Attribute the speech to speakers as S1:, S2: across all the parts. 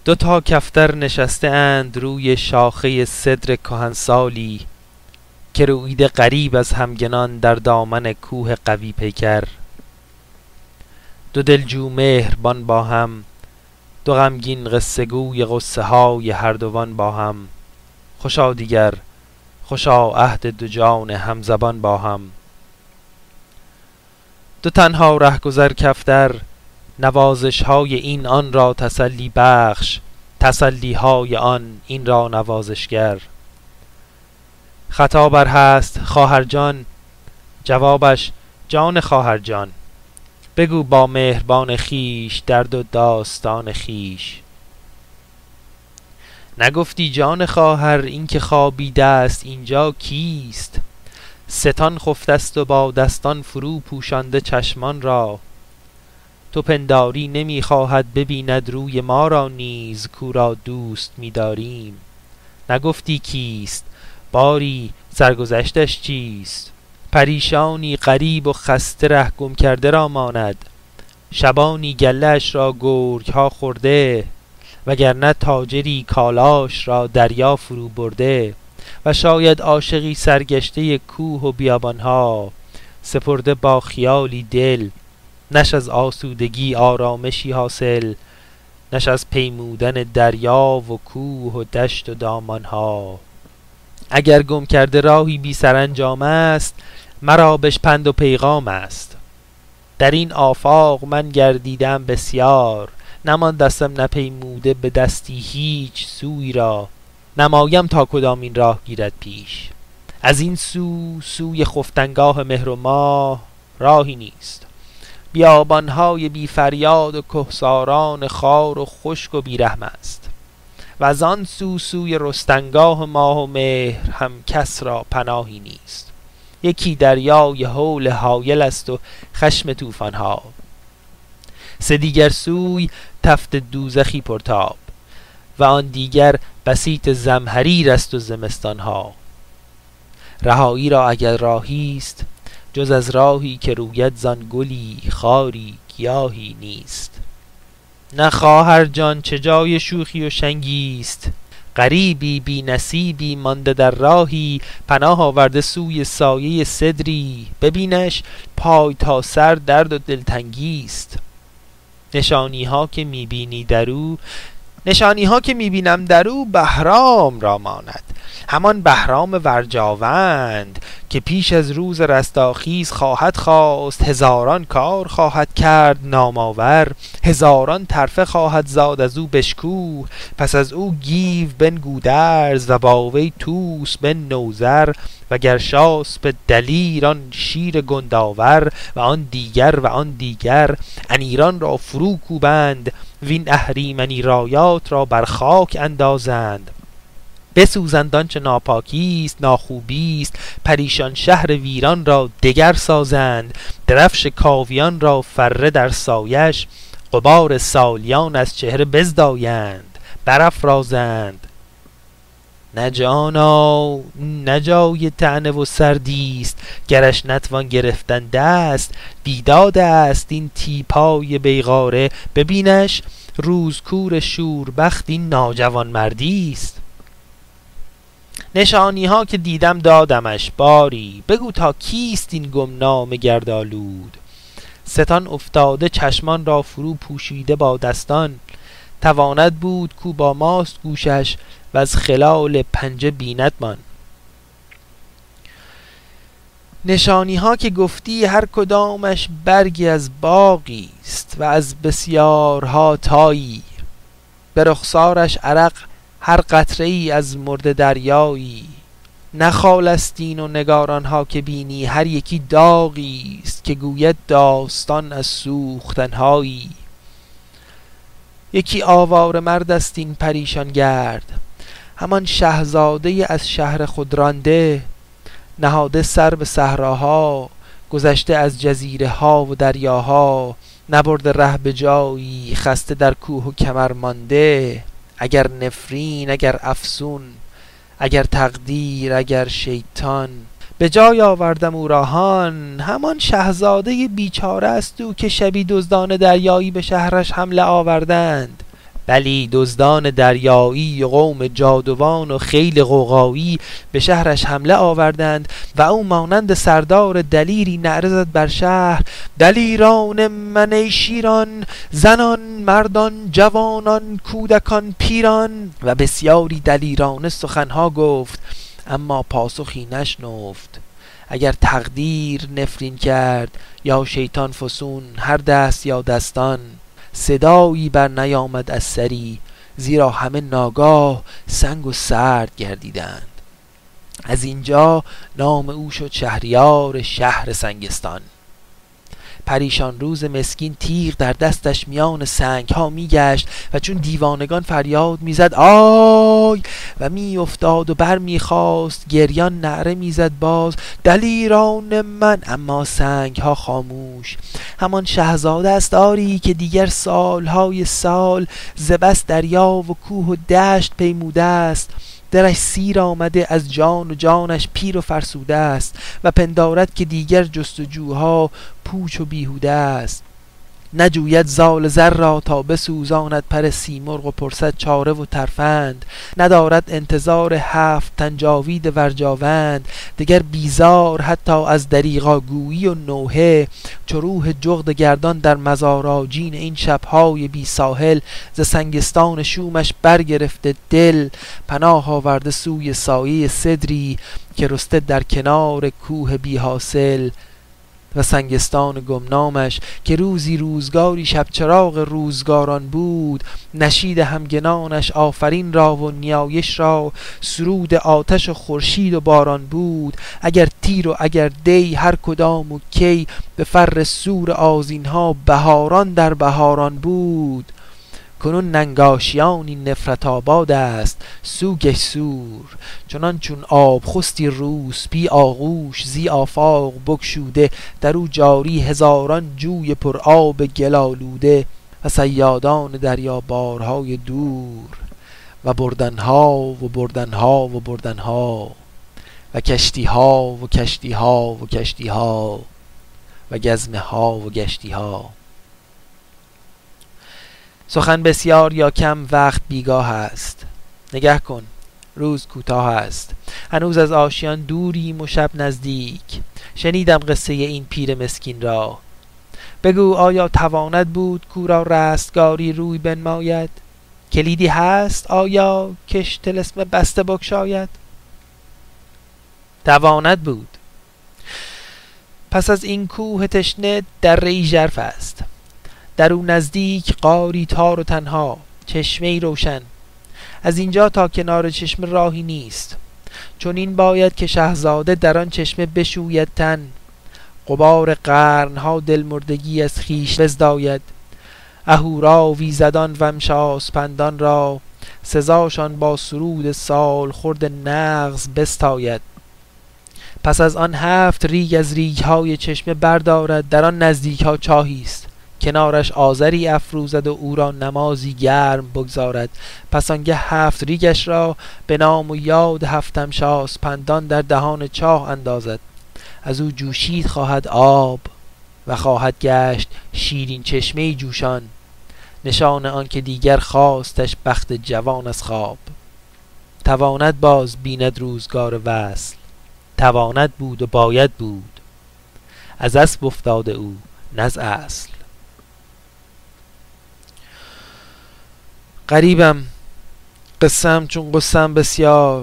S1: دو تا کفتر نشسته اند روی شاخه سدر کهنسالی که رویده غریب از همگنان در دامن کوه قوی پیکر. دو دلجو مهربان با هم، دو غمگین قصه گوی غصه های هر دوان با هم. خوشا دیگر، خوشا عهد دو جان همزبان با هم. دو تنها رهگذر کفتر، نوازش های این آن را تسلی بخش، تسلی های آن این را نوازشگر. خطا بر هست خواهر جان، جوابش جان خواهر جان. بگو با مهربان خیش درد و داستان خیش. نگفتی جان خواهر این که خوابیده است اینجا کیست؟ ستان خفته است و با دستان فرو پوشانده چشمان را. تو پنداری نمیخواهد ببیند روی ما را نیز کو را دوست می‌داریم. نگفتی کیست؟ باری سرگذشتش چیست؟ پریشانی غریب و خسته ره گم کرده را ماند. شبانی گله‌اش را گرگ ها خورده، وگرنه تاجری کالاش را دریا فرو برده. و شاید عاشقی سرگشته کوه و بیابانها، سپرده با خیالی دل، نش از آسودگی آرامشی حاصل، نش از پیمودن دریا و کوه و دشت و دامانها. اگر گم کرده راهی بی سرانجام است، مرا بشپند و پیغام است. در این آفاق من گردیدم بسیار، نماندستم نپیموده به دستی هیچ سوی را. نمایم تا کدام این راه گیرد پیش. از این سوی خفتنگاه مهر و ماه راهی نیست. بیابانهای بی فریاد و کهساران خار و خشک و بیرحم است. و از آن سوی رستنگاه ماه و مهر هم کس را پناهی نیست. یکی دریای هول هایل است و خشم طوفان‌ها، سه دیگر سوی تفت دوزخی پرتاب، و آن دیگر بسیط زمهریر است و زمستان‌ها. رهایی را اگر راهی است، جز از راهی که روید زان گلی خاری گیاهی نیست. نه خواهر جان چه جای شوخی و شنگی است، غریبی بی نصیبی مانده در راهی، پناه آورده سوی سایه سدری، ببینش پای تا سر درد و دلتنگی است. نشانی ها که میبینی درو، نشانی ها که میبینم درو بهرام را ماند. همان بهرام ورجاوند که پیش از روز رستاخیز خواهد خواست. هزاران کار خواهد کرد نامآور، هزاران طرفه خواهد زاد از او بشکوه. پس از او گیو بن گودرز و با وی توس بن نوذر، و گرشاسپ دلیر آن شیر گنداور. و آن دیگر انیران را فرو کوبند، وین اهریمنی رایات را بر خاک اندازند. بسوزند آنچه ناپاکی است ناخوبی است، پریشان شهر ویران را دگر سازند. درفش کاویان را فره در سایش، غبار سالیان از چهره بزدایند برافرازند. نه جانا نه جای طعنه و سردی است، گرش نتوان گرفتن دست. بیداد است این تیپای بیغاره، ببینش روزکور شوربخت این ناجوان مردی است. نشانی ها که دیدم دادمش، باری بگو تا کیست این گمنام گردآلود. ستان افتاده چشمان را فرو پوشیده با دستان، تواند بود کو با ماست گوشش و از خلال پنجه بیند من. نشانی ها که گفتی هر کدامش برگی از باغی است و از بسیارها تایی، به رخسارش عرق هر قطره ای از مرده دریایی. نخالستین و نگاران ها که بینی هر یکی داغی است که گوید داستان از سوختنهایی. یکی آواره مرد است این پریشان گرد، همان شهزاده از شهر خود رانده. نهاده سر به صحراها، گذشته از جزیره ها و دریاها. نبرده ره به جایی، خسته در کوه و کمر مانده. اگر نفرین اگر افسون، اگر تقدیر اگر شیطان، به جای آوردم او راهان. همان شهزاده بیچاره است او که شبی دزدان دریایی به شهرش حمله آوردند. بلی دزدان دریایی و قوم جادوان و خیل غوغایی به شهرش حمله آوردند و او مانند سردار دلیری نعره زد بر شهر: دلیران من ای شیران، زنان مردان جوانان کودکان پیران. و بسیاری دلیرانه سخنها گفت، اما پاسخی نشنفت. اگر تقدیر نفرین کرد یا شیطان فسون، هر دست یا دستان صدایی بر نیامد از سری، زیرا همه ناگاه سنگ و سرد گردیدند. از اینجا نام او شد شهریار شهر سنگستان. پریشان روز مسکین تیغ در دستش میان سنگ ها میگشت و چون دیوانگان فریاد میزد آی و میافتاد و بر میخواست گریان نعره میزد باز: دلیران من. اما سنگ ها خاموش. همان شهزاده است آری که دیگر سالهای سال ز بس دریا و کوه و دشت پیموده است. درش سیر آمده از جان و جانش پیر و فرسوده است و پندارد که دیگر جستجوها پوچ و بیهوده است. نجوید زال زر را تا بسوزاند پر سیمرغ و پرسد چاره و ترفند. ندارد انتظار 7 تن جاوید ورجاوند. دگر بیزار حتی از دریغا گویی و نوحه، چو روح جغد گردان در مزاراجین این شبهای بی ساحل. ز سنگستان شومش برگرفته دل، پناه آورده سوی سایه صدری که رسته در کنار کوه بی حاصل. و سنگستان گمنامش که روزی روزگاری شب چراغ روزگاران بود، نشید همگنانش آفرین را و نیایش را، سرود آتش و خورشید و باران بود. اگر تیر و اگر دی هر کدام و کی، به فر سور آذینها بهاران در بهاران بود. کنون ننگاشیانی نفرت آباد است سوگش سور، چنان چون آب خستی روس بی آغوش زی آفاق بگشوده، در او جاری هزاران جوی پر آب گلالوده. و صیادان دریا بارهای دور و بردنها و بردنها و بردنها و کشتیها و کشتیها و کشتیها و گزمه ها و گشتی ها. سخن بسیار یا کم وقت بیگاه است. نگه کن روز کوتاه است، هنوز از آشیان دوریم و شب نزدیک. شنیدم قصه این پیر مسکین را. بگو آیا تواند بود کو را رستگاری روی بنماید؟ کلیدی هست آیا کش طلسم بسته بگشاید؟ تواند بود. پس از این کوه تشنه دره ژرف است، در او نزدیک غاری تار و تنها، چشمه‌ای روشن. از اینجا تا کنار چشمه راهی نیست، چون این باید که شهزاده در آن چشمه بشوید تن. غبار قرنها دلمردگی از خویش بزداید. اهورا ویزدان و امشاسپندان را، سزاشان با سرود سال خورد نغز بستاید. پس از آن 7 ریگ از ریگهای چشمه بردارد. در آن نزدیک ها چاهی است، کنارش آذری افروزد و او را نمازی گرم بگذارد. پس آنگه 7 ریگش را به نام و یاد 7 امشاسپندان در دهان چاه اندازد. از او جوشید خواهد آب و خواهد گشت شیرین چشمه جوشان، نشان آن که دیگر خواستش بخت جوان از خواب. تواند باز بیند روزگار وصل، تواند بود و باید بود، از اسب افتاده او نز اصل. غریبم قسم چون قسم بسیار،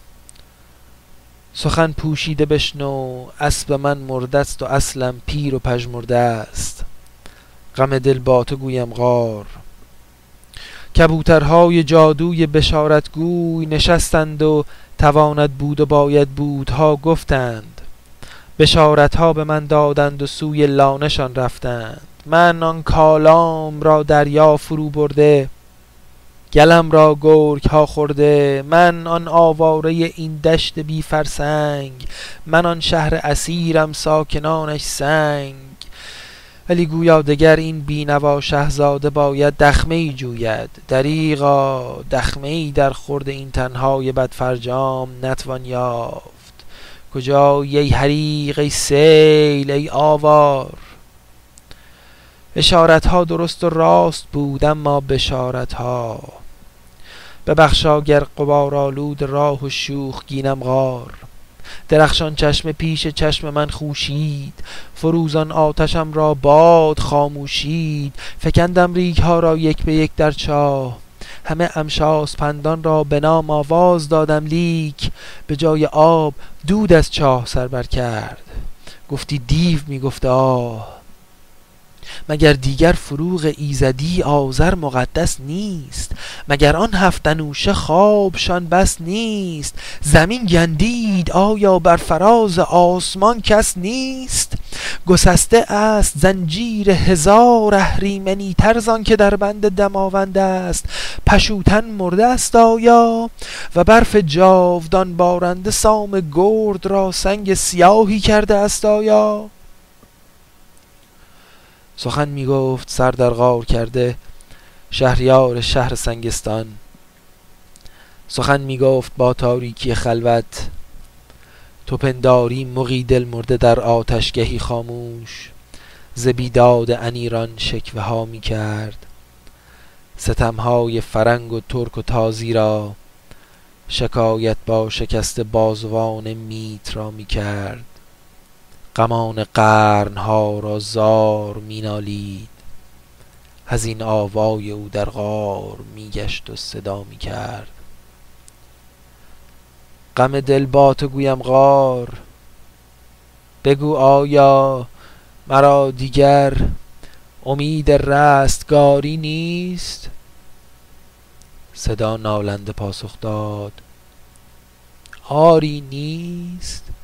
S1: سخن پوشیده بشنو. اسب من مرده است و اصلم پیر و پژمرده است، غم دل با تو گویم غار. کبوترهای جادوی بشارتگوی نشستند و تواند بود و باید بودها گفتند. بشارتها به من دادند و سوی لانشان رفتند. من آن کالام را دریا فرو برده، گلم را گرگ ها خورده. من آن آواره این دشت بی فرسنگ، من آن شهر اسیرم ساکنانش سنگ. ولی گویا دگر این بینوا شهزاده باید دخمه ای جوید. دریغا دخمه ای در خورد این تنهای بدفرجام نتوان یافت. کجایی ای حریق ای سیل ای آوار؟ اشارتها درست و راست بود اما بشارتها. ببخشا گر غبارآلود راه و شوخ گینم غار. درخشان چشم پیش چشم من خوشید، فروزان آتشم را باد خاموشید. فکندم ریگ ها را یک به یک در چاه، همه امشاس پندان را به نام آواز دادم، لیک به جای آب دود از چاه سر بر کرد. گفتی دیو می گفت آه، مگر دیگر فروغ ایزدی آذر مقدس نیست؟ مگر آن هفت انوشه خوابشان بس نیست؟ زمین گندید آیا بر فراز آسمان کس نیست؟ گسسته است زنجیر هزار اهریمنی تر زان که در بند دماوند است. پشوتن مرده است آیا و برف جاودان بارنده سام گرد را سنگ سیاهی کرده است آیا؟ سخن می گفت سر در غار کرده شهریار شهر سنگستان. سخن می گفت با تاریکی خلوت، تو پنداری مغی دل مرده در آتشگهی خاموش. ز بیداد انیران شکوه ها می کرد، ستمهای فرنگ و ترک و تازی را. شکایت با شکست بازوان میت را می کرد، غمان قرنها را زار می نالید. حزین آوای او در غار می گشت و صدا می کرد. غم دل با تو گویم غار، بگو آیا مرا دیگر امید رستگاری نیست؟ صدا نالنده پاسخ داد آری نیست.